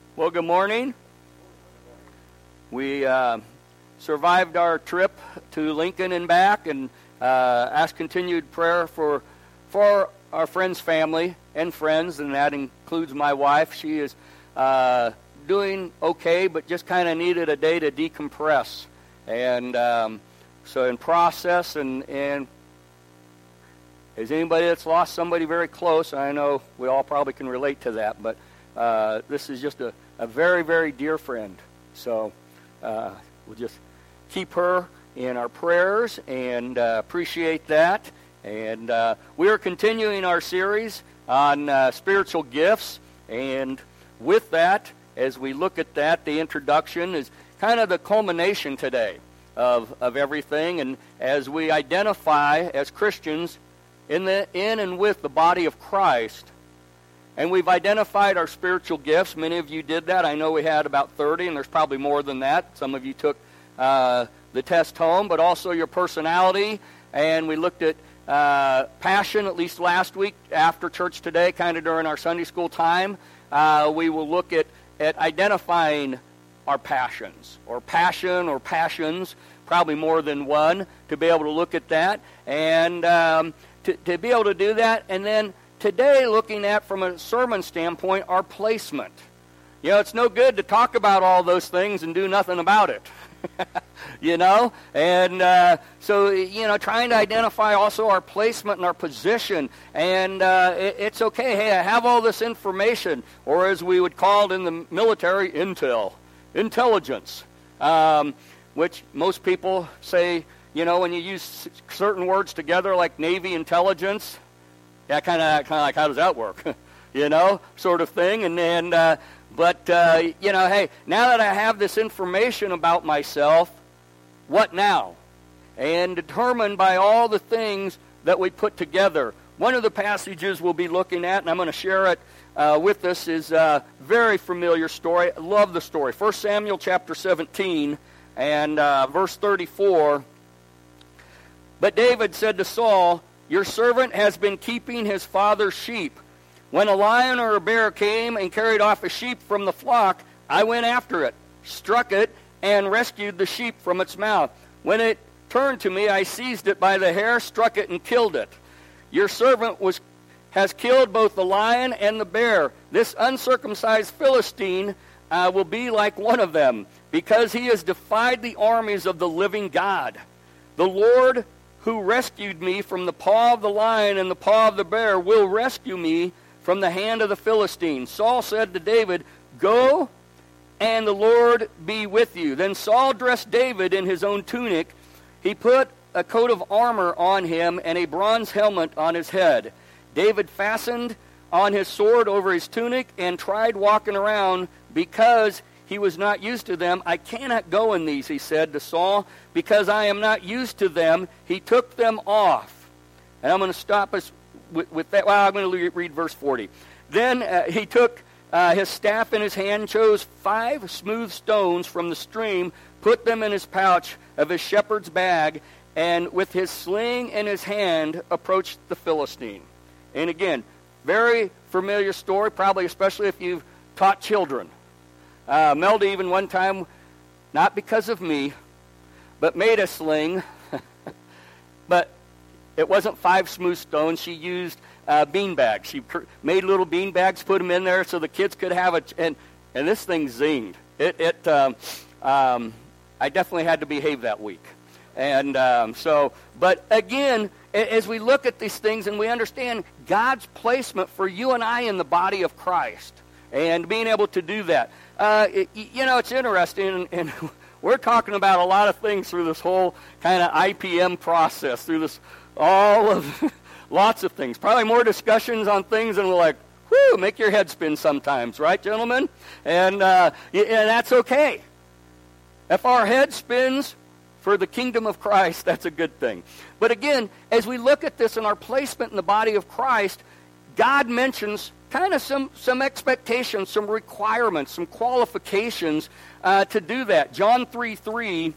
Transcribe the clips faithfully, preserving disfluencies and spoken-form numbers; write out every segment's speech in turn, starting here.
Well, good morning. We uh, survived our trip to Lincoln and back, and uh, ask continued prayer for for our friend's family and friends, and that includes my wife. She is uh, doing okay, but just kind of needed a day to decompress, and um, so in process. And and is anybody that's lost somebody very close? I know we all probably can relate to that, but uh, this is just a a very, very dear friend. So uh, we'll just keep her in our prayers and uh, appreciate that. And uh, we are continuing our series on uh, spiritual gifts. And with that, as we look at that, the introduction is kind of the culmination today of, of everything. And as we identify as Christians in the in and with the body of Christ, and we've identified our spiritual gifts. Many of you did that. I know we had about thirty, and there's probably more than that. Some of you took uh, the test home, but also your personality. And we looked at uh, passion, at least last week after church today, kind of during our Sunday school time. Uh, we will look at, at identifying our passions, or passion, or passions, probably more than one, to be able to look at that. And um, to, to be able to do that, and then today, looking at, from a sermon standpoint, our placement. You know, it's no good to talk about all those things and do nothing about it. you know? And uh, so, you know, trying to identify also our placement and our position. And uh, it, it's okay, hey, I have all this information, or as we would call it in the military, intel, intelligence, um, which most people say, you know, when you use certain words together like Navy intelligence, yeah, kind of, kind of like, how does that work? you know, sort of thing. And and uh, but uh, you know, hey, now that I have this information about myself, what now? And determined by all the things that we put together. One of the passages we'll be looking at, and I'm going to share it uh, with us, is a very familiar story. I love the story. First Samuel chapter seventeen and uh, verse thirty-four. But David said to Saul, "Your servant has been keeping his father's sheep. When a lion or a bear came and carried off a sheep from the flock, I went after it, struck it, and rescued the sheep from its mouth. When it turned to me, I seized it by the hair, struck it, and killed it. Your servant was has killed both the lion and the bear. This uncircumcised Philistine uh, will be like one of them, because he has defied the armies of the living God. The Lord who rescued me from the paw of the lion and the paw of the bear will rescue me from the hand of the Philistine." Saul said to David, "Go, and the Lord be with you." Then Saul dressed David in his own tunic. He put a coat of armor on him and a bronze helmet on his head. David fastened on his sword over his tunic and tried walking around because he was not used to them. "I cannot go in these," he said to Saul, "because I am not used to them." He took them off. And I'm going to stop us with, with that. Well, I'm going to read verse forty. Then uh, he took uh, his staff in his hand, chose five smooth stones from the stream, put them in his pouch of his shepherd's bag, and with his sling in his hand approached the Philistine. And again, very familiar story, probably especially if you've taught children. Uh, Melda even one time, not because of me, but made a sling. But it wasn't five smooth stones. She used uh, bean bags. She pr- made little bean bags, put them in there so the kids could have it. And, and this thing zinged. It, it um, um, I definitely had to behave that week. And um, so, but again, as we look at these things and we understand God's placement for you and I in the body of Christ, and being able to do that. Uh, it, you know, it's interesting, and, and we're talking about a lot of things through this whole kind of I P M process, through this, all of, lots of things. Probably more discussions on things, and we're like, whoo, make your head spin sometimes, right, gentlemen? And, uh, and that's okay. If our head spins for the kingdom of Christ, that's a good thing. But again, as we look at this in our placement in the body of Christ, God mentions kind of some, some expectations, some requirements, some qualifications uh, to do that. John three three,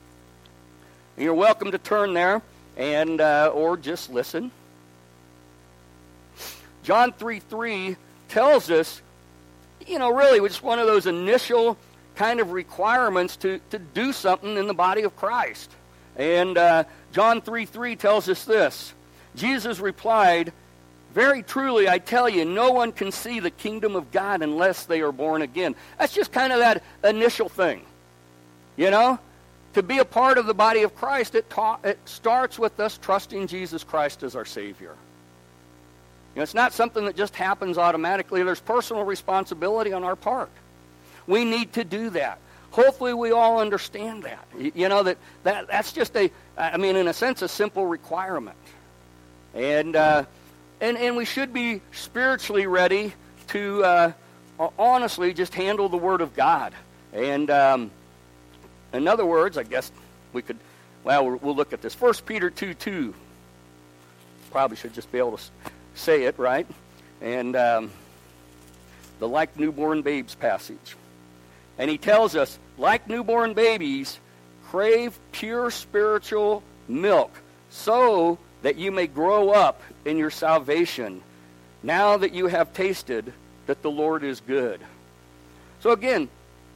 you're welcome to turn there and uh, or just listen. John three three tells us you know, really just one of those initial kind of requirements to, to do something in the body of Christ. And uh, John three three tells us this. Jesus replied, "Very truly, I tell you, no one can see the kingdom of God unless they are born again." That's just kind of that initial thing. You know? To be a part of the body of Christ, it, ta- it starts with us trusting Jesus Christ as our Savior. You know, it's not something that just happens automatically. There's personal responsibility on our part. We need to do that. Hopefully we all understand that. You, you know, that, that that's just a, I mean, in a sense, a simple requirement. And uh, and, and we should be spiritually ready to uh, honestly just handle the Word of God. And um, in other words, I guess we could, well, we'll look at this. First Peter two two. Probably should just be able to say it, right? And um, the like newborn babes passage. And he tells us, like newborn babies, crave pure spiritual milk, so that you may grow up in your salvation, now that you have tasted that the Lord is good. So again,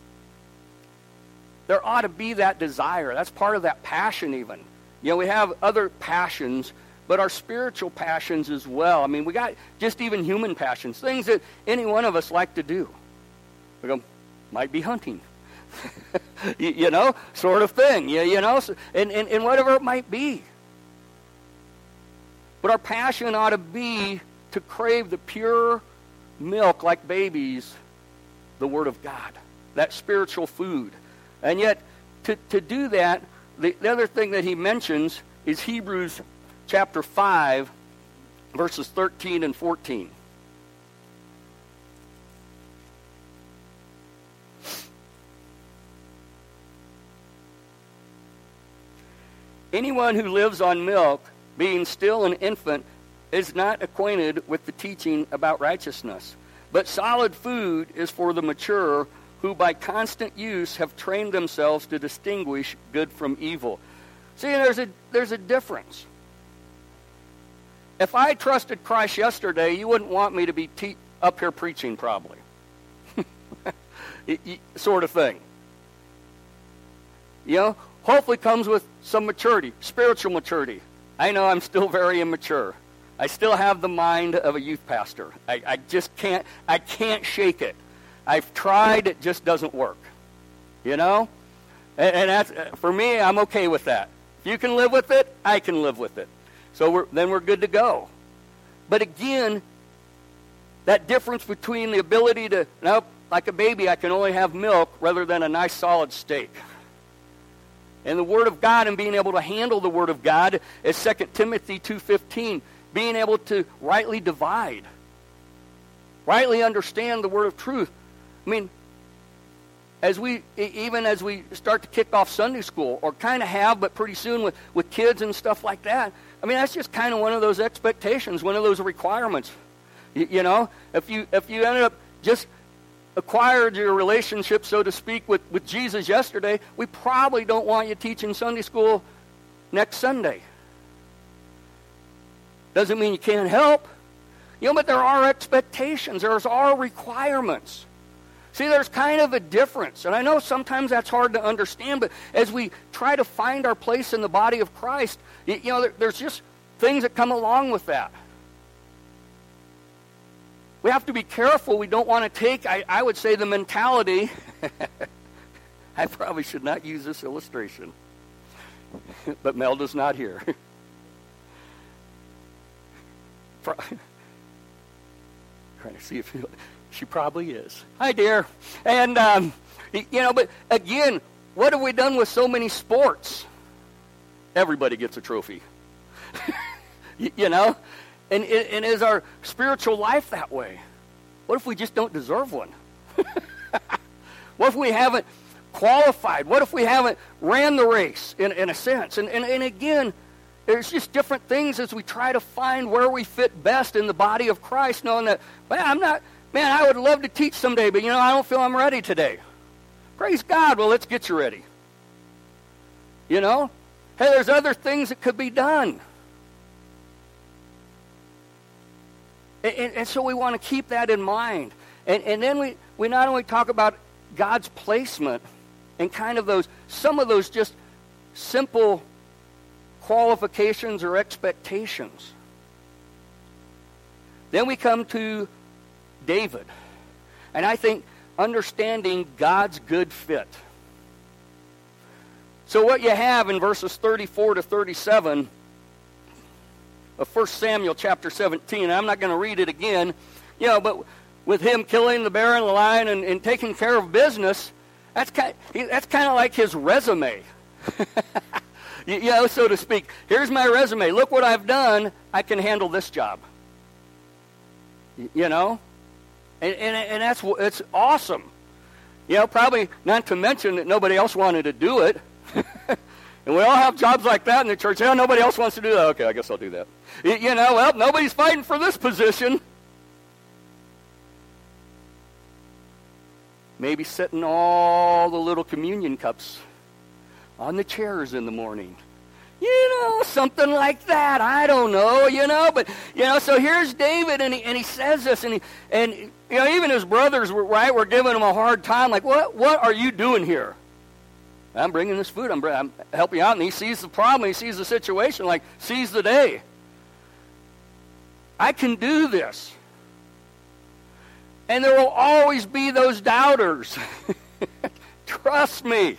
there ought to be that desire. That's part of that passion even. You know, we have other passions, but our spiritual passions as well. I mean, we got just even human passions, things that any one of us like to do. We go, might be hunting, you, you know, sort of thing, you, you know, and, and, and whatever it might be. But our passion ought to be to crave the pure milk like babies, the Word of God, that spiritual food. And yet, to, to do that, the, the other thing that he mentions is Hebrews chapter five, verses thirteen and fourteen. Anyone who lives on milk, being still an infant, is not acquainted with the teaching about righteousness. But solid food is for the mature, who by constant use have trained themselves to distinguish good from evil. See, there's a there's a difference. If I trusted Christ yesterday, you wouldn't want me to be te- up here preaching probably. it, it, sort of thing. You know, hopefully comes with some maturity, spiritual maturity. I know I'm still very immature. I still have the mind of a youth pastor. I, I just can't, I can't shake it. I've tried, it just doesn't work. You know? And, and that's, for me, I'm okay with that. If you can live with it, I can live with it. So we're, then we're good to go. But again, that difference between the ability to, nope, like a baby, I can only have milk rather than a nice solid steak. And the Word of God and being able to handle the Word of God is Second Timothy two fifteen, being able to rightly divide, rightly understand the Word of truth. I mean, as we, even as we start to kick off Sunday school, or kind of have, but pretty soon with, with kids and stuff like that, I mean, that's just kind of one of those expectations, one of those requirements. You, you know, if you if you ended up just acquired your relationship, so to speak, with, with Jesus yesterday, we probably don't want you teaching Sunday school next Sunday. Doesn't mean you can't help. You know, but there are expectations. There's are requirements. See, there's kind of a difference. And I know sometimes that's hard to understand, but as we try to find our place in the body of Christ, you, you know, there, there's just things that come along with that. We have to be careful. We don't want to take, I, I would say, the mentality. I probably should not use this illustration. But Melda's not here. Trying to see if she probably is. Hi, dear. And, um, you know, but again, what have we done with so many sports? Everybody gets a trophy. you, you know? And, and is our spiritual life that way? What if we just don't deserve one? What if we haven't qualified? What if we haven't ran the race, in, in a sense? And, and, and again, there's just different things as we try to find where we fit best in the body of Christ, knowing that, well, I'm not, man, I would love to teach someday, but, you know, I don't feel I'm ready today. Praise God. Well, let's get you ready. You know? Hey, there's other things that could be done. And, and, and so we want to keep that in mind. And, and then we, we not only talk about God's placement and kind of those, some of those just simple qualifications or expectations. Then we come to David. And I think understanding God's good fit. So what you have in verses thirty-four to thirty-seven of First Samuel chapter seventeen, and I'm not going to read it again, you know, but with him killing the bear and the lion and, and taking care of business, that's kind of, that's kind of like his resume. you, you know, so to speak. Here's my resume. Look what I've done. I can handle this job. You, you know? And, and, and that's it's awesome. You know, probably not to mention that nobody else wanted to do it. And we all have jobs like that in the church. Oh, nobody else wants to do that. Okay, I guess I'll do that. You know, well, nobody's fighting for this position. Maybe setting all the little communion cups on the chairs in the morning. You know, something like that. I don't know, you know. But, you know, so here's David, and he, and he says this, and, he, and you know, even his brothers were, right, were giving him a hard time. Like, what, what are you doing here? I'm bringing this food. I'm, I'm helping out. And he sees the problem. He sees the situation, like, sees the day. I can do this. And there will always be those doubters. Trust me.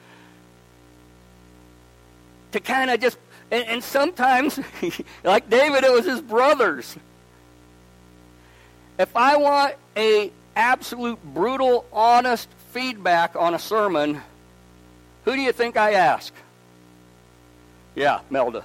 To kind of just, and, and sometimes, like David, it was his brothers. If I want a absolute brutal, honest feedback on a sermon, who do you think I ask? Yeah, Melda.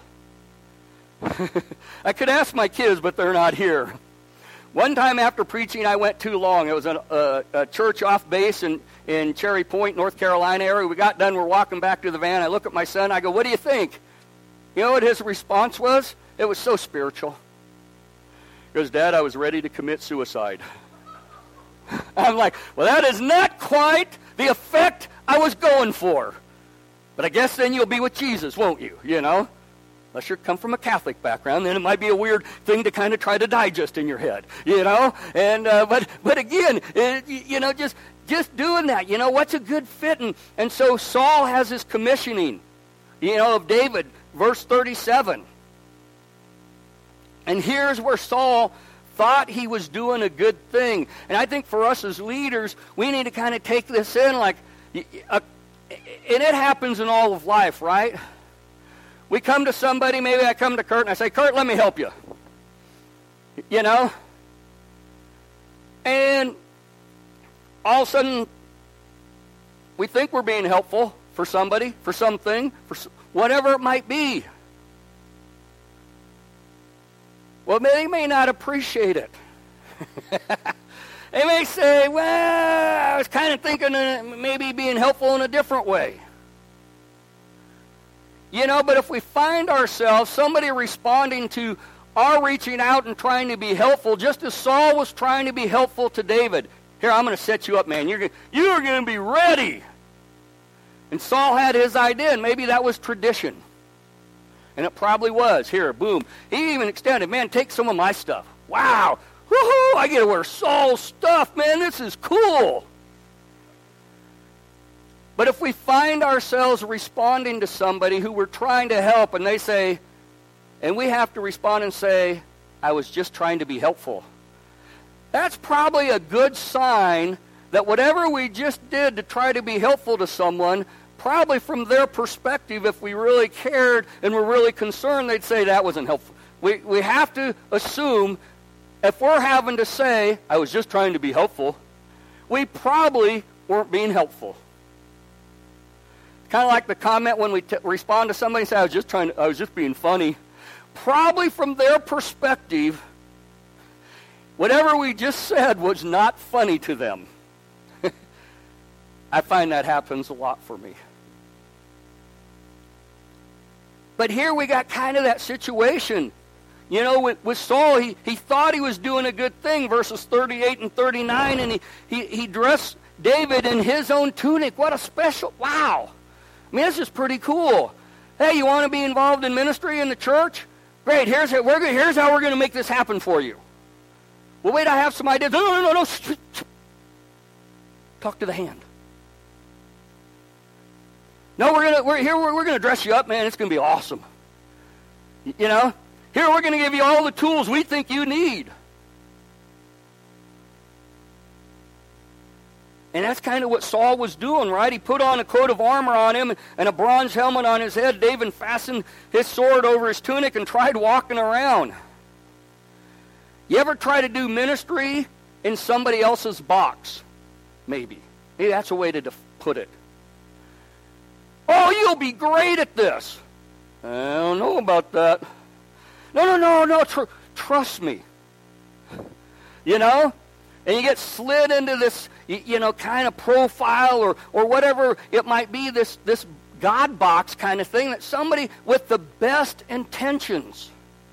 I could ask my kids, but they're not here. One time after preaching, I went too long. It was a, a, a church off base in, in Cherry Point, North Carolina area. We got done. We're walking back to the van. I look at my son. I go, what do you think? You know what his response was? It was so spiritual. He goes, Dad, I was ready to commit suicide. I'm like, well, that is not quite the effect I was going for. But I guess then you'll be with Jesus, won't you? You know? Unless you come from a Catholic background, then it might be a weird thing to kind of try to digest in your head, you know. And uh, but but again, it, you know, just just doing that, you know, what's a good fit? And, and so Saul has his commissioning, you know, of David, verse thirty-seven. And here's where Saul thought he was doing a good thing. And I think for us as leaders, we need to kind of take this in, like, uh, and it happens in all of life, right? We come to somebody, maybe I come to Kurt and I say, Kurt, let me help you. You know? And all of a sudden, we think we're being helpful for somebody, for something, for whatever it might be. Well, they may not appreciate it. They may say, well, I was kind of thinking of maybe being helpful in a different way. You know, but if we find ourselves, somebody responding to our reaching out and trying to be helpful, just as Saul was trying to be helpful to David. Here, I'm going to set you up, man. You're, you're going to be ready. And Saul had his idea, and maybe that was tradition. And it probably was. Here, boom. He even extended, man, take some of my stuff. Wow. Woohoo, I get to wear Saul's stuff, man. This is cool. But if we find ourselves responding to somebody who we're trying to help, and they say, and we have to respond and say, I was just trying to be helpful. That's probably a good sign that whatever we just did to try to be helpful to someone, probably from their perspective, if we really cared and were really concerned, they'd say that wasn't helpful. We, we have to assume, if we're having to say, I was just trying to be helpful, we probably weren't being helpful. Kind of like the comment when we t- respond to somebody and say, I was just trying to, I was just being funny. Probably from their perspective, whatever we just said was not funny to them. I find that happens a lot for me. But here we got kind of that situation. You know, with, with Saul, he, he thought he was doing a good thing, verses thirty-eight and thirty-nine, and he, he, he dressed David in his own tunic. What a special, wow. I mean, this is pretty cool. Hey, you want to be involved in ministry in the church? Great, here's, we're gonna, here's how we're going to make this happen for you. Well, wait, I have some ideas. No, no, no, no. Talk to the hand. No, we're gonna we're here. We're, we're gonna dress you up, man. It's gonna be awesome. You know, here we're gonna give you all the tools we think you need. And that's kind of what Saul was doing, right? He put on a coat of armor on him and a bronze helmet on his head. David fastened his sword over his tunic and tried walking around. You ever try to do ministry in somebody else's box? Maybe. Maybe that's a way to def- put it. Oh, you'll be great at this. I don't know about that. No, no, no, no. Tr- trust me. You know? And you get slid into this, you, you know, kind of profile or, or whatever it might be, this, this God box kind of thing that somebody with the best intentions.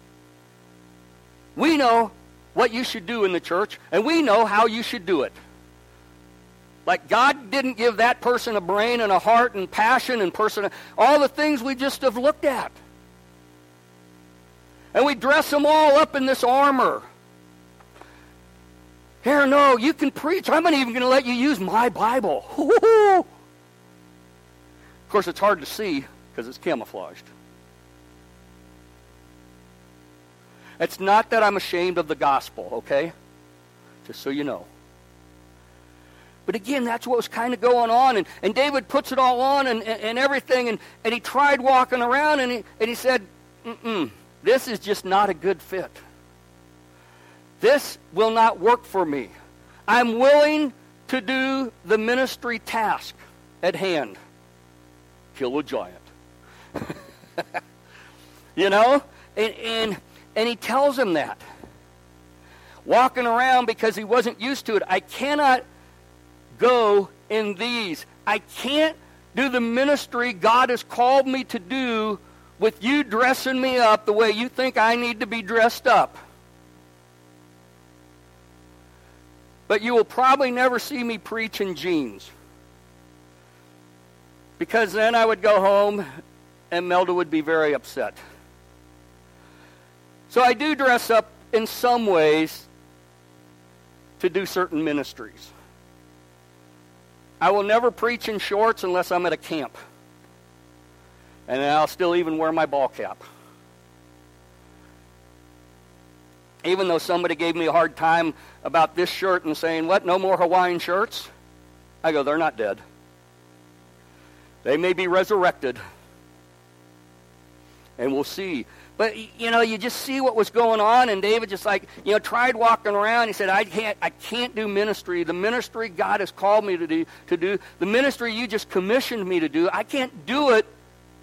We know what you should do in the church, and we know how you should do it. Like God didn't give that person a brain and a heart and passion and person, all the things we just have looked at. And we dress them all up in this armor. Here, no, you can preach. I'm not even going to let you use my Bible. Of course, it's hard to see because it's camouflaged. It's not that I'm ashamed of the gospel, okay? Just so you know. But again, that's what was kind of going on. And, and David puts it all on and, and, and everything. And, and he tried walking around and he, and he said, mm-mm, this is just not a good fit. This will not work for me. I'm willing to do the ministry task at hand. Kill a giant. You know? And, and, and he tells him that. Walking around because he wasn't used to it. I cannot go in these. I can't do the ministry God has called me to do with you dressing me up the way you think I need to be dressed up. But you will probably never see me preach in jeans. Because then I would go home and Melda would be very upset. So I do dress up in some ways to do certain ministries. I will never preach in shorts unless I'm at a camp. And I'll still even wear my ball cap. Even though somebody gave me a hard time about this shirt and saying, what, no more Hawaiian shirts? I go, they're not dead. They may be resurrected. And we'll see. But, you know, you just see what was going on, and David just like, you know, tried walking around. He said, I can't I can't do ministry. The ministry God has called me to do, to do, the ministry you just commissioned me to do, I can't do it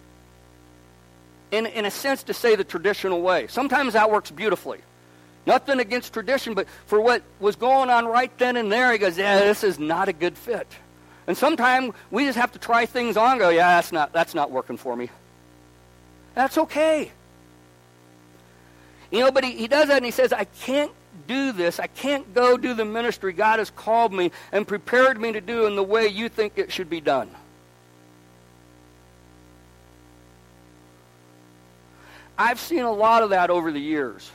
in, in a sense to say the traditional way. Sometimes that works beautifully. Nothing against tradition, but for what was going on right then and there, he goes, yeah, this is not a good fit. And sometimes we just have to try things on and go, yeah, that's not, that's not working for me. That's okay. You know, but he, he does that and he says, I can't do this. I can't go do the ministry God has called me and prepared me to do in the way you think it should be done. I've seen a lot of that over the years.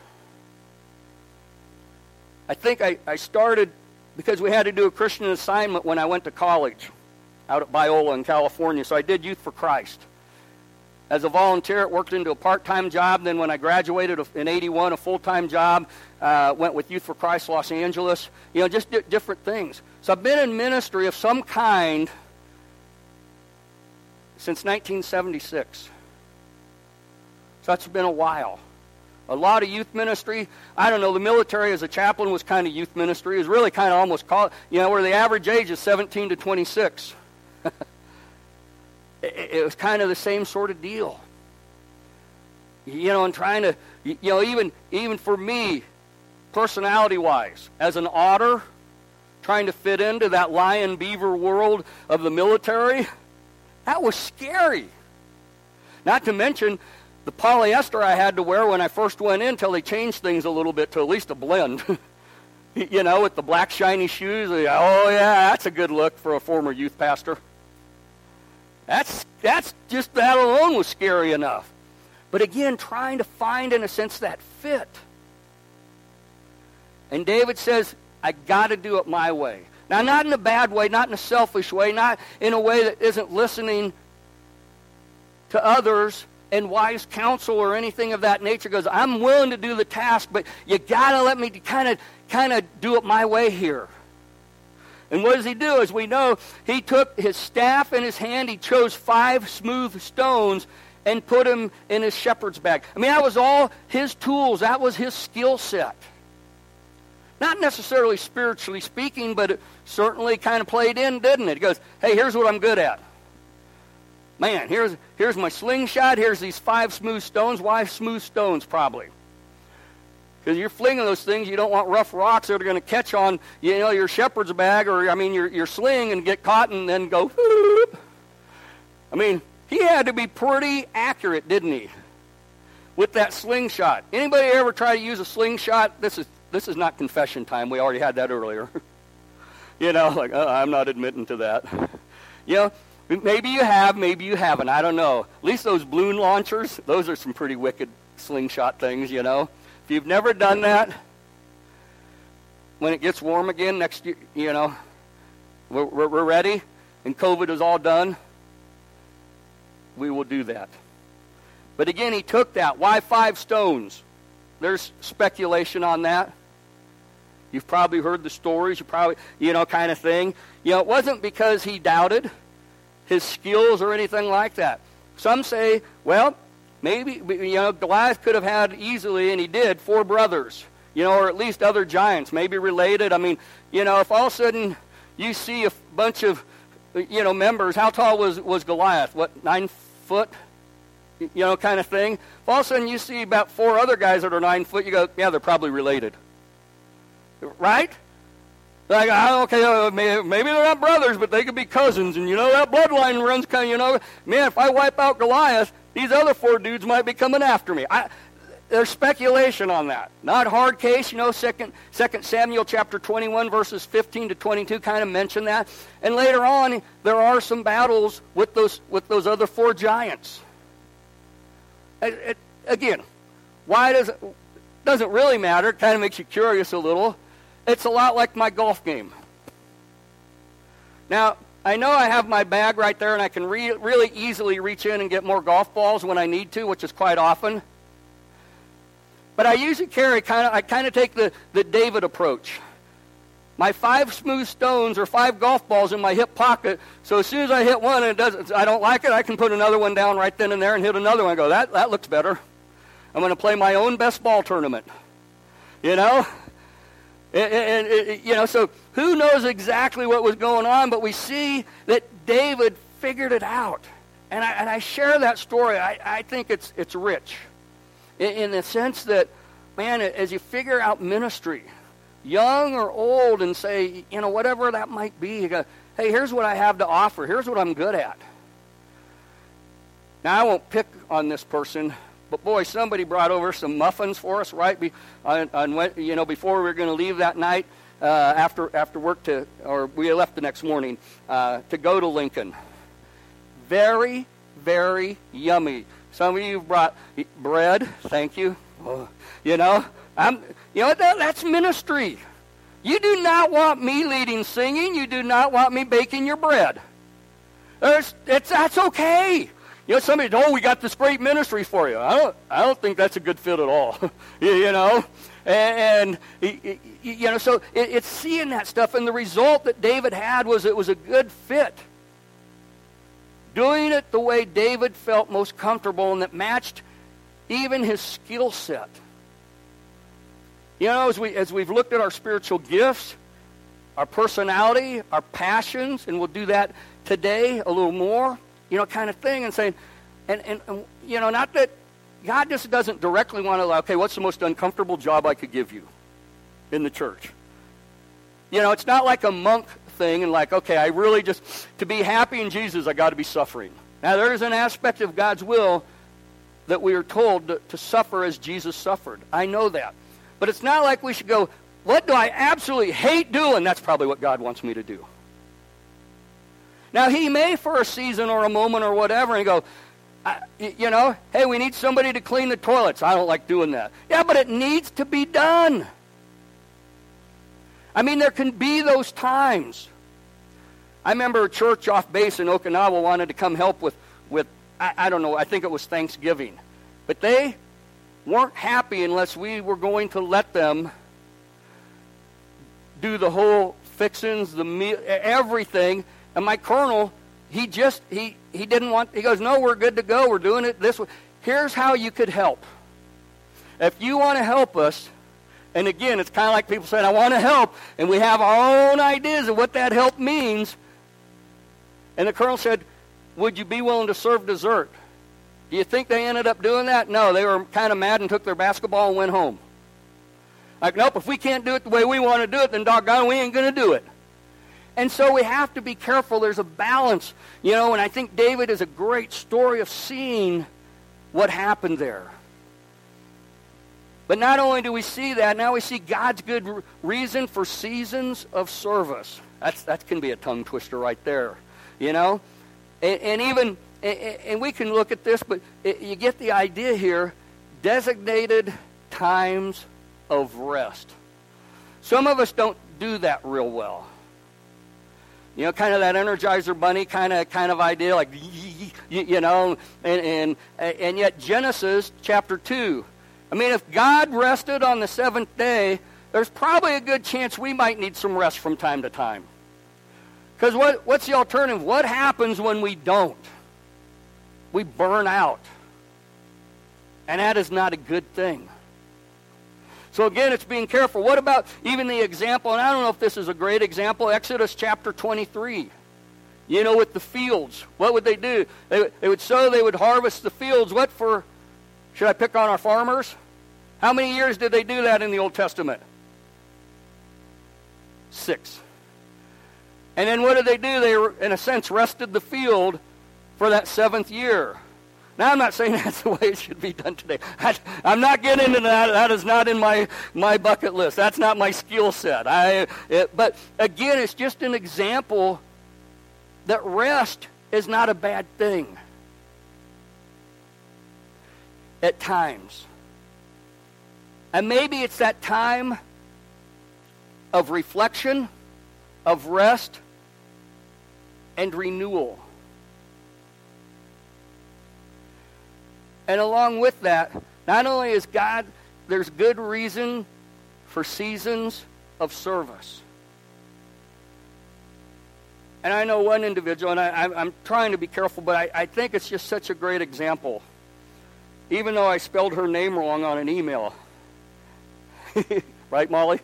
I think I, I started because we had to do a Christian assignment when I went to college out at Biola in California. So I did Youth for Christ. As a volunteer, it worked into a part-time job. Then when I graduated in eighty-one, a full-time job, uh, went with Youth for Christ Los Angeles. You know, just di- different things. So I've been in ministry of some kind since nineteen seventy-six. So that's been a while. A lot of youth ministry. I don't know, the military as a chaplain was kind of youth ministry. It was really kind of almost called, you know, where the average age is seventeen to twenty-six. it, it was kind of the same sort of deal. You know, and trying to, you know, even, even for me, personality-wise, as an otter, trying to fit into that lion beaver world of the military, that was scary. Not to mention the polyester I had to wear when I first went in until they changed things a little bit to at least a blend. You know, with the black shiny shoes. Oh, yeah, that's a good look for a former youth pastor. That's, that's just, that alone was scary enough. But again, trying to find, in a sense, that fit. And David says, I got to do it my way. Now, not in a bad way, not in a selfish way, not in a way that isn't listening to others and wise counsel or anything of that nature. Goes, I'm willing to do the task, but you got to let me kind of kind of do it my way here. And what does he do? As we know, he took his staff in his hand, he chose five smooth stones and put them in his shepherd's bag. I mean, that was all his tools. That was his skill set. Not necessarily spiritually speaking, but it certainly kind of played in, didn't it? He goes, hey, here's what I'm good at. Man, here's here's my slingshot. Here's these five smooth stones. Why smooth stones, probably? Because you're flinging those things, you don't want rough rocks that are going to catch on, you know, your shepherd's bag or, I mean, your, your sling and get caught and then go, whoop. I mean, he had to be pretty accurate, didn't he, with that slingshot. Anybody ever try to use a slingshot? This is this is not confession time. We already had that earlier. You know, like, uh, I'm not admitting to that. You know, maybe you have, maybe you haven't. I don't know. At least those balloon launchers, those are some pretty wicked slingshot things, you know. If you've never done that, when it gets warm again next year, you know, we're, we're, we're ready and COVID is all done, we will do that. But again, he took that. Why five stones? There's speculation on that. You've probably heard the stories, you probably, you know, kind of thing. You know, it wasn't because he doubted his skills or anything like that. Some say, well, maybe, you know, Goliath could have had easily, and he did, four brothers, you know, or at least other giants, maybe related. I mean, you know, if all of a sudden you see a bunch of, you know, members, how tall was, was Goliath? What, nine foot? You know, kind of thing. If all of a sudden you see about four other guys that are nine foot, you go, yeah, they're probably related. Right? Like, okay, maybe they're not brothers, but they could be cousins, and you know, that bloodline runs kind of, you know, man, if I wipe out Goliath, these other four dudes might be coming after me. I, there's speculation on that. Not hard case, you know, Second, Second Samuel chapter twenty-one, verses fifteen to twenty-two kind of mention that. And later on, there are some battles with those with those other four giants. It, it, again, why does it, doesn't really matter. It kind of makes you curious a little. It's a lot like my golf game. Now, I know I have my bag right there, and I can re- really easily reach in and get more golf balls when I need to, which is quite often. But I usually carry kind of, I kind of take the, the David approach. My five smooth stones or five golf balls in my hip pocket, so as soon as I hit one and it doesn't, I don't like it, I can put another one down right then and there and hit another one and go, that, that looks better. I'm going to play my own best ball tournament. You know? And, and, and, you know, so who knows exactly what was going on, but we see that David figured it out. And I, and I share that story. I, I think it's it's rich in, in the sense that, man, as you figure out ministry, young or old, and say, you know, whatever that might be, you go, hey, here's what I have to offer. Here's what I'm good at. Now, I won't pick on this person, but boy, somebody brought over some muffins for us, right? Be, on, on, you know, before we were going to leave that night, uh, after after work to, or we left the next morning uh, to go to Lincoln. Very, very yummy. Some of you brought bread. Thank you. Oh, you know, I'm. You know that, that's ministry. You do not want me leading singing. You do not want me baking your bread. There's, it's that's okay. You know, somebody, oh, we got this great ministry for you. I don't, I don't think that's a good fit at all. you, you know, and, and you know, so it, it's seeing that stuff, and the result that David had was it was a good fit. Doing it the way David felt most comfortable, and that matched even his skill set. You know, as we as we've looked at our spiritual gifts, our personality, our passions, and we'll do that today a little more. You know, kind of thing, and saying, and, and, and, you know, not that God just doesn't directly want to, okay, what's the most uncomfortable job I could give you in the church? You know, it's not like a monk thing, and like, okay, I really just, to be happy in Jesus, I got to be suffering. Now, there is an aspect of God's will that we are told to, to suffer as Jesus suffered. I know that. But it's not like we should go, what do I absolutely hate doing? That's probably what God wants me to do. Now, he may for a season or a moment or whatever and go, I, you know, hey, we need somebody to clean the toilets. I don't like doing that. Yeah, but it needs to be done. I mean, there can be those times. I remember a church off base in Okinawa wanted to come help with, with I, I don't know, I think it was Thanksgiving. But they weren't happy unless we were going to let them do the whole fixings, the meal, everything. And my colonel, he just, he, he didn't want, he goes, no, we're good to go. We're doing it this way. Here's how you could help. If you want to help us, and again, it's kind of like people saying, I want to help, and we have our own ideas of what that help means. And the colonel said, would you be willing to serve dessert? Do you think they ended up doing that? No, they were kind of mad and took their basketball and went home. Like, nope, if we can't do it the way we want to do it, then doggone, we ain't going to do it. And so we have to be careful. There's a balance, you know, and I think David is a great story of seeing what happened there. But not only do we see that, now we see God's good re- reason for seasons of service. That's that can be a tongue twister right there, you know. And, and even, and, and we can look at this, but it, you get the idea here, designated times of rest. Some of us don't do that real well. You know, kind of that Energizer Bunny kind of kind of idea, like, you, you know, and, and and yet Genesis chapter two. I mean, if God rested on the seventh day, there's probably a good chance we might need some rest from time to time. Because what, what's the alternative? What happens when we don't? We burn out. And that is not a good thing. So again, it's being careful. What about even the example, and I don't know if this is a great example, Exodus chapter twenty-three. You know, with the fields. What would they do? They, they would sow, they would harvest the fields. What for? Should I pick on our farmers? How many years did they do that in the Old Testament? Six. And then what did they do? They, were, in a sense, rested the field for that seventh year. Now, I'm not saying that's the way it should be done today. I, I'm not getting into that. That is not in my, my bucket list. That's not my skill set. I, it, but again, it's just an example that rest is not a bad thing at times. And maybe it's that time of reflection, of rest, and renewal. And along with that, not only is God, there's good reason for seasons of service. And I know one individual, and I, I'm trying to be careful, but I, I think it's just such a great example. Even though I spelled her name wrong on an email. Right, Molly?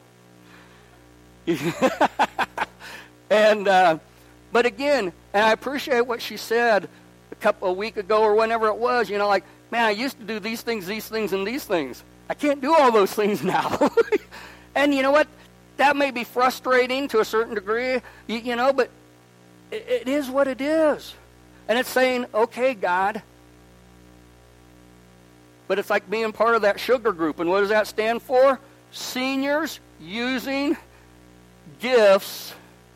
and uh, But again, and I appreciate what she said a couple a week ago or whenever it was, you know, like, man, I used to do these things, these things, and these things. I can't do all those things now. And you know what? That may be frustrating to a certain degree, you, you know, but it, it is what it is. And it's saying, okay, God. But it's like being part of that sugar group. And what does that stand for? Seniors using gifts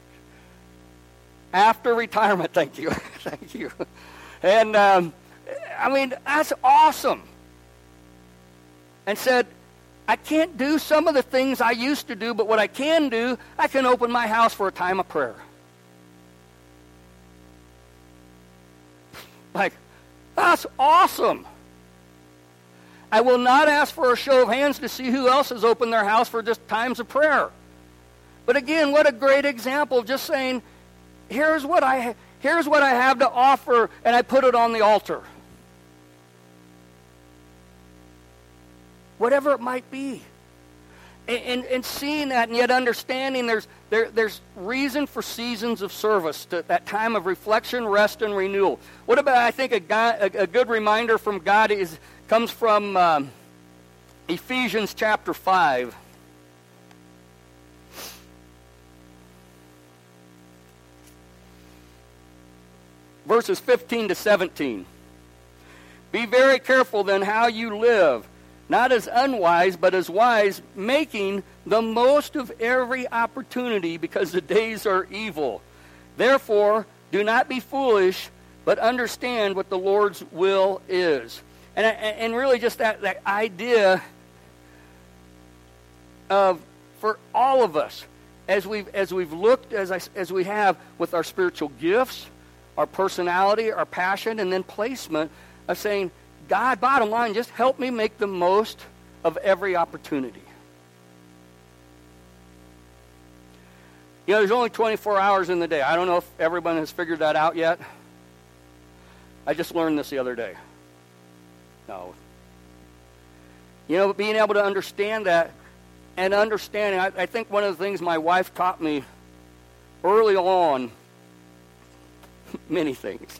after retirement. Thank you. Thank you. And, um, I mean, that's awesome. And said, I can't do some of the things I used to do, but what I can do, I can open my house for a time of prayer. Like, that's awesome. I will not ask for a show of hands to see who else has opened their house for just times of prayer. But again, what a great example of just saying, here's what I here's what I have to offer, and I put it on the altar. Whatever it might be. And, and, and seeing that and yet understanding there's there, there's reason for seasons of service, to that time of reflection, rest, and renewal. What about, I think, a, God, a, a good reminder from God is comes from um, Ephesians chapter five. Verses fifteen to seventeen. Be very careful then how you live, not as unwise, but as wise, making the most of every opportunity, because the days are evil. Therefore, do not be foolish, but understand what the Lord's will is. And, and really just that, that idea of, for all of us, as we've, as we've looked, as, I, as we have with our spiritual gifts, our personality, our passion, and then placement, of saying, God, bottom line, just help me make the most of every opportunity. You know, there's only twenty-four hours in the day. I don't know if everyone has figured that out yet. I just learned this the other day. No. You know, being able to understand that, and understanding, I, I think one of the things my wife taught me early on, many things.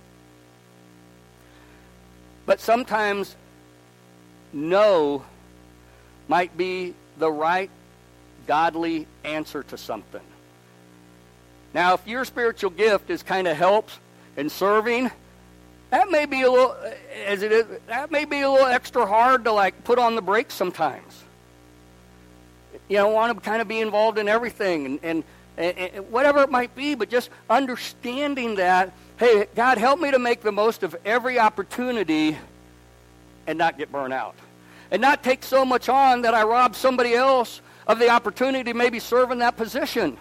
But sometimes no might be the right godly answer to something. Now, if your spiritual gift is kind of helps and serving, that may be a little, as it is, that may be a little extra hard to like put on the brakes sometimes. You don't want to kind of be involved in everything and, and, and whatever it might be, but just understanding that, hey, God, help me to make the most of every opportunity and not get burnt out. And not take so much on that I rob somebody else of the opportunity to maybe serve in that position.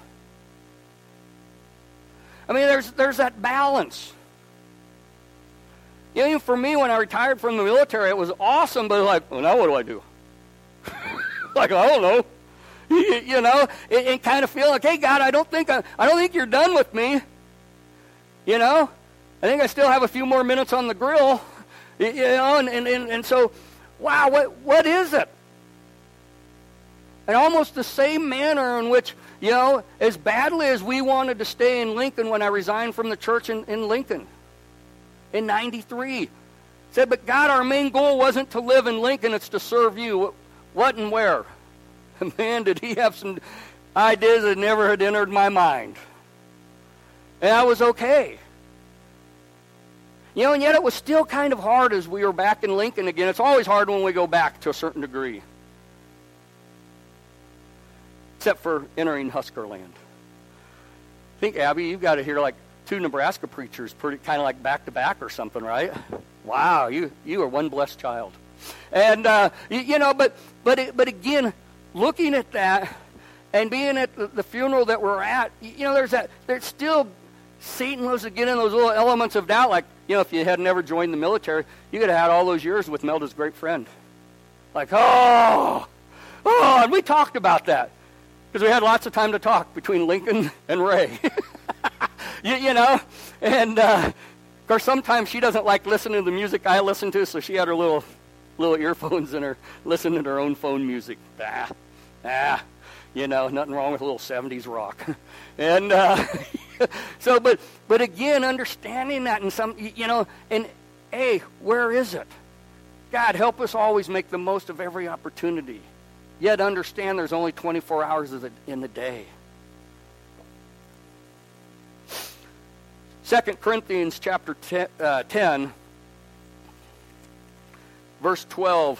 I mean, there's there's that balance. You know, even for me, when I retired from the military, it was awesome, but like, well, now what do I do? Like, I don't know. You, you know, and, and kind of feel like, hey, God, I don't think I, I don't think you're done with me. You know, I think I still have a few more minutes on the grill. You know, and, and, and, and so, wow, what what is it? And almost the same manner in which, you know, as badly as we wanted to stay in Lincoln when I resigned from the church in, in Lincoln in ninety-three. Said, but God, our main goal wasn't to live in Lincoln, it's to serve you. What and where? Man, did he have some ideas that never had entered my mind. And I was okay. You know, and yet it was still kind of hard as we were back in Lincoln again. It's always hard when we go back to a certain degree. Except for entering Husker land. I think, Abby, you've got to hear like two Nebraska preachers pretty kind of like back to back or something, right? Wow, you you are one blessed child. And, uh, you, you know, but but it, but again, looking at that and being at the, the funeral that we're at, you know, there's that, there's still, Satan loves to get in those little elements of doubt. Like, you know, if you had never joined the military, you could have had all those years with Melda's great friend. Like, oh, oh, and we talked about that. Because we had lots of time to talk between Lincoln and Ray. you, you know? And, uh, of course, sometimes she doesn't like listening to the music I listen to, so she had her little little earphones in her, listening to her own phone music. Ah, ah, you know, nothing wrong with a little seventies rock. and uh, so, but but again, understanding that in some, you know, and, hey, where is it? God, help us always make the most of every opportunity. Yet understand there's only twenty-four hours of the, in the day. Second Corinthians chapter ten, uh, ten, verse twelve,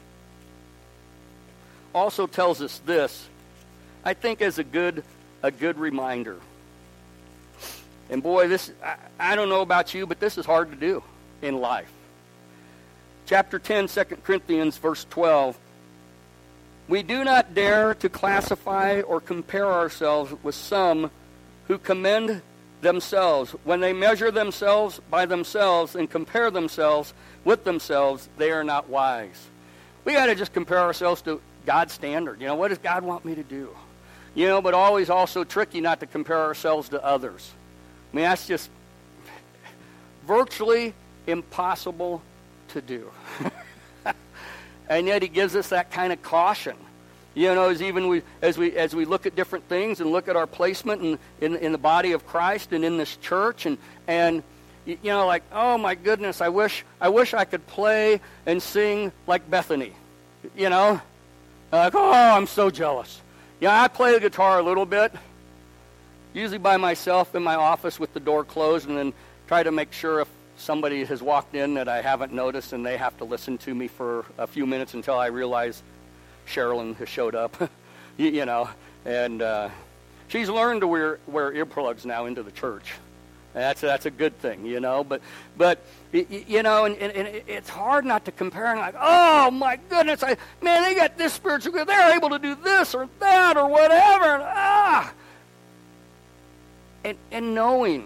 also tells us this, I think as a good a good reminder. And boy, this I, I don't know about you, but this is hard to do in life. Chapter ten, Second Corinthians, verse twelve. We do not dare to classify or compare ourselves with some who commend themselves. When they measure themselves by themselves and compare themselves with themselves, they are not wise. We got to just compare ourselves to God's standard. You know, what does God want me to do? You know, but always also tricky not to compare ourselves to others. I mean, that's just virtually impossible to do. And yet he gives us that kind of caution. You know, as even we as we as we look at different things and look at our placement in in, in the body of Christ and in this church, and and you know, like, oh my goodness, I wish I wish I could play and sing like Bethany. You know, like, oh, I'm so jealous. Yeah, I play the guitar a little bit, usually by myself in my office with the door closed, and then try to make sure if somebody has walked in that I haven't noticed, and they have to listen to me for a few minutes until I realize Sherilyn has showed up, you, you know, and uh, she's learned to wear, wear earplugs now into the church. That's that's a good thing, you know. But but you know, and, and, and it's hard not to compare. And like, oh my goodness, I, man, they got this spiritual gift. They're able to do this or that or whatever. And, ah, and and knowing,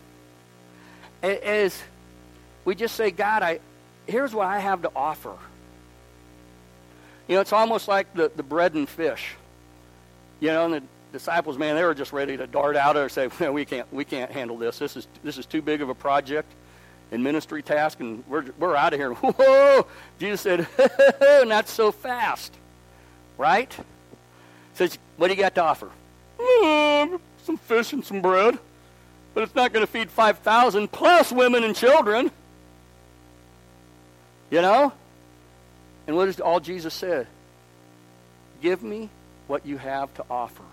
as we just say, God, I here's what I have to offer. You know, it's almost like the, the bread and fish. You know, and the disciples, man, they were just ready to dart out and say, well, we can't we can't handle this. This is this is too big of a project and ministry task, and we're we're out of here. Whoa! Jesus said, not so fast. Right? Says, what do you got to offer? Mm, some fish and some bread. But it's not going to feed five thousand plus women and children. You know? And what is all Jesus said? Give me what you have to offer.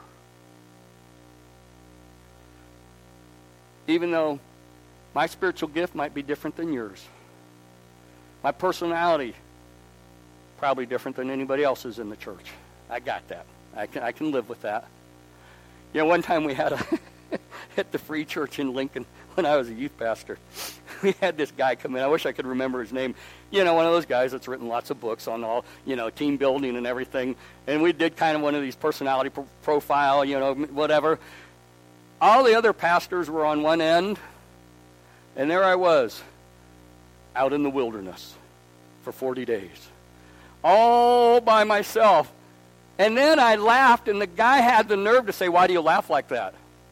Even though my spiritual gift might be different than yours. My personality probably different than anybody else's in the church. I got that. I can I can live with that. You know, one time we had a at the Free Church in Lincoln when I was a youth pastor. We had this guy come in. I wish I could remember his name. You know, one of those guys that's written lots of books on all, you know, team building and everything. And we did kind of one of these personality pro- profile, you know, whatever. All the other pastors were on one end, and there I was, out in the wilderness for forty days, all by myself. And then I laughed, and the guy had the nerve to say, why do you laugh like that?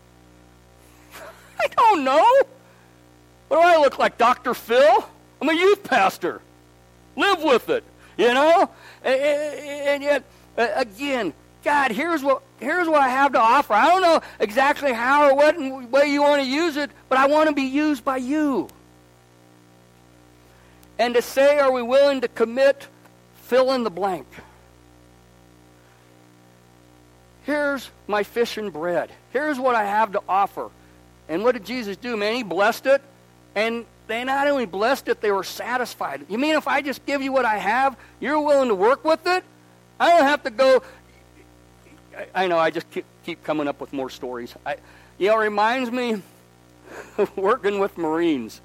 I don't know. What do I look like, Doctor Phil? I'm a youth pastor. Live with it, you know? And, and yet, again, God, here's what here's what I have to offer. I don't know exactly how or what way you want to use it, but I want to be used by you. And to say, are we willing to commit, fill in the blank. Here's my fish and bread. Here's what I have to offer. And what did Jesus do, man? He blessed it. And they not only blessed it, they were satisfied. You mean if I just give you what I have, you're willing to work with it? I don't have to go... I, I know, I just keep, keep coming up with more stories. I, you know, it reminds me of working with Marines.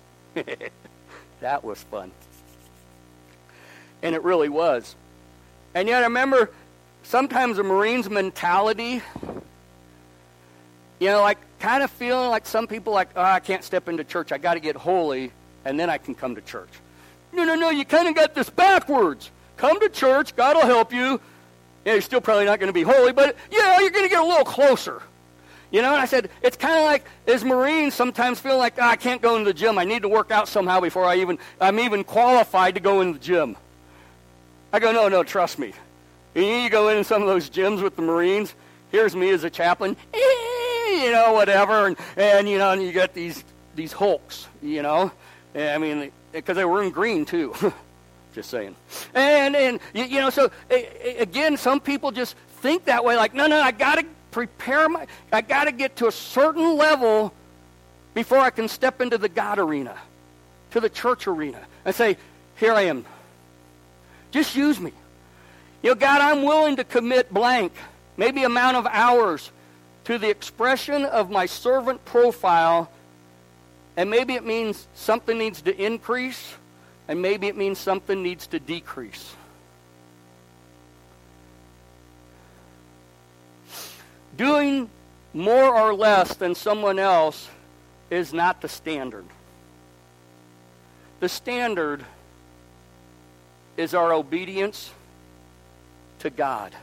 That was fun. And it really was. And yet I remember sometimes a Marine's mentality, you know, like kind of feeling like some people like, oh, I can't step into church. I got to get holy, and then I can come to church. No, no, no, you kind of got this backwards. Come to church, God will help you. Yeah, you're still probably not going to be holy, but yeah, you're going to get a little closer. You know, and I said, it's kind of like as Marines sometimes feel like, oh, I can't go into the gym. I need to work out somehow before I even, I'm even qualified to go in the gym. I go, no, no, trust me. You go in some of those gyms with the Marines. Here's me as a chaplain, you know, whatever, and, and you know, and you got these these hulks, you know. I mean, because they were in green too. Just saying. And and you, you know, so again, some people just think that way. Like, no, no, I got to prepare my, I got to get to a certain level before I can step into the God arena, to the church arena, and say, here I am. Just use me. You know, God, I'm willing to commit blank, maybe amount of hours, to the expression of my servant profile, and maybe it means something needs to increase, and maybe it means something needs to decrease. Doing more or less than someone else is not the standard. The standard is our obedience to God.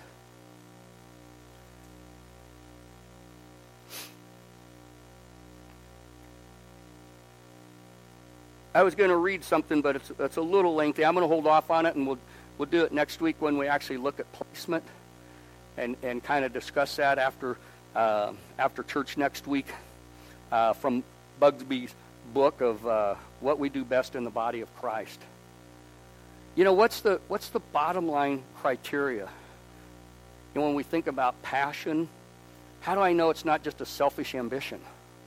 I was going to read something, but it's it's a little lengthy. I'm going to hold off on it, and we'll we'll do it next week when we actually look at placement, and and kind of discuss that after uh, after church next week uh, from Bugsby's book of uh, what we do best in the body of Christ. You know, what's the what's the bottom line criteria? And when we think about passion, how do I know it's not just a selfish ambition?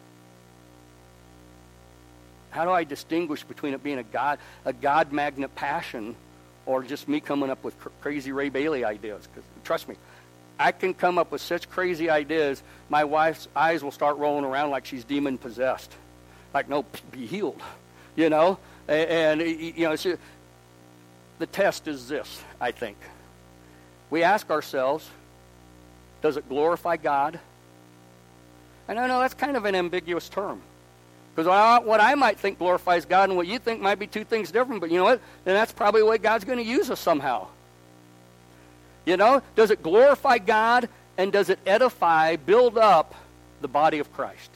How do I distinguish between it being a God a God magnet passion or just me coming up with cr- crazy Ray Bailey ideas? Because trust me, I can come up with such crazy ideas, my wife's eyes will start rolling around like she's demon possessed. Like, no, be healed, you know? And, and you know, it's just, the test is this, I think. We ask ourselves, does it glorify God? And I know that's kind of an ambiguous term. Because what I might think glorifies God and what you think might be two things different. But you know what? Then that's probably the way God's going to use us somehow. You know? Does it glorify God and does it edify, build up the body of Christ?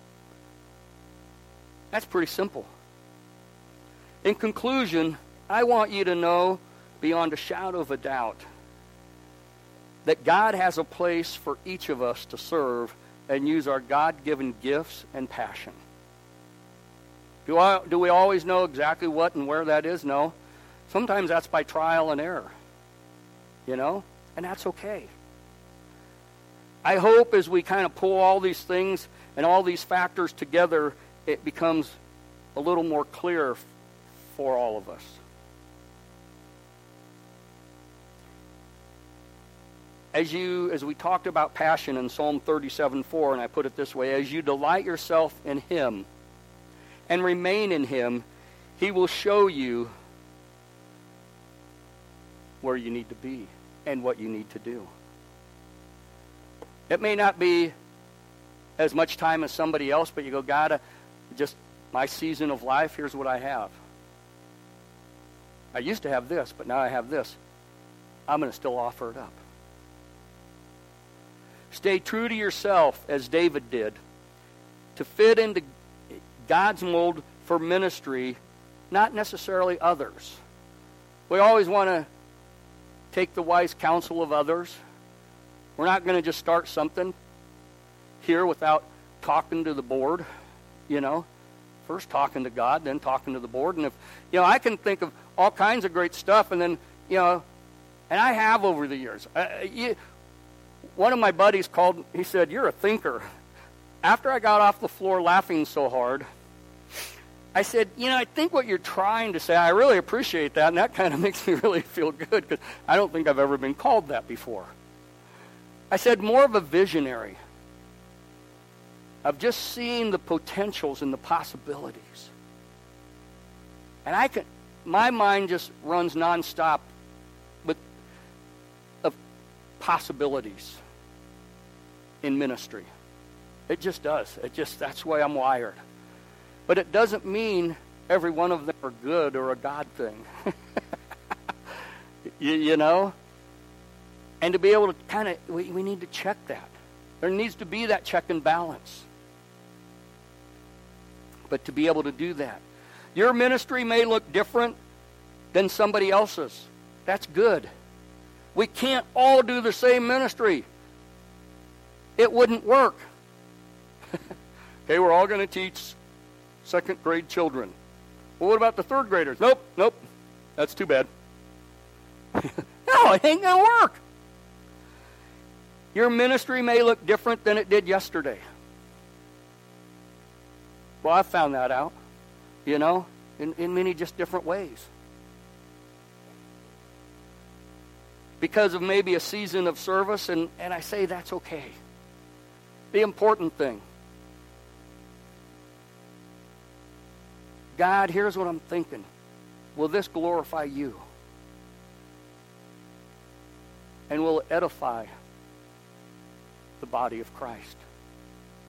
That's pretty simple. In conclusion, I want you to know beyond a shadow of a doubt that God has a place for each of us to serve and use our God-given gifts and passion. Do, I, do we always know exactly what and where that is? No. Sometimes that's by trial and error. You know? And that's okay. I hope as we kind of pull all these things and all these factors together, it becomes a little more clear for all of us. As you, as we talked about passion in Psalm thirty-seven four, and I put it this way, as you delight yourself in Him and remain in Him, He will show you where you need to be and what you need to do. It may not be as much time as somebody else, but you go, God, uh, just my season of life, here's what I have. I used to have this, but now I have this. I'm going to still offer it up. Stay true to yourself, as David did, to fit into God's mold for ministry, not necessarily others. We always want to take the wise counsel of others. We're not going to just start something here without talking to the board, you know. First talking to God, then talking to the board. And if, you know, I can think of all kinds of great stuff, and then, you know, and I have over the years. Uh, you, one of my buddies called, he said, "You're a thinker." After I got off the floor laughing so hard, I said, you know, I think what you're trying to say, I really appreciate that, and that kind of makes me really feel good, because I don't think I've ever been called that before. I said, more of a visionary. Of just seeing the potentials and the possibilities. And I can, my mind just runs nonstop with of possibilities in ministry. It just does. It just, that's the way I'm wired. But it doesn't mean every one of them are good or a God thing. you, you know? And to be able to kind of, we, we need to check that. There needs to be that check and balance. But to be able to do that. Your ministry may look different than somebody else's. That's good. We can't all do the same ministry. It wouldn't work. Okay, we're all going to teach second grade children. Well, what about the third graders? Nope, nope. That's too bad. No, it ain't going to work. Your ministry may look different than it did yesterday. Well, I found that out, you know, in, in many just different ways. Because of maybe a season of service, and, and I say that's okay. The important thing. God, here's what I'm thinking. Will this glorify you? And will it edify the body of Christ?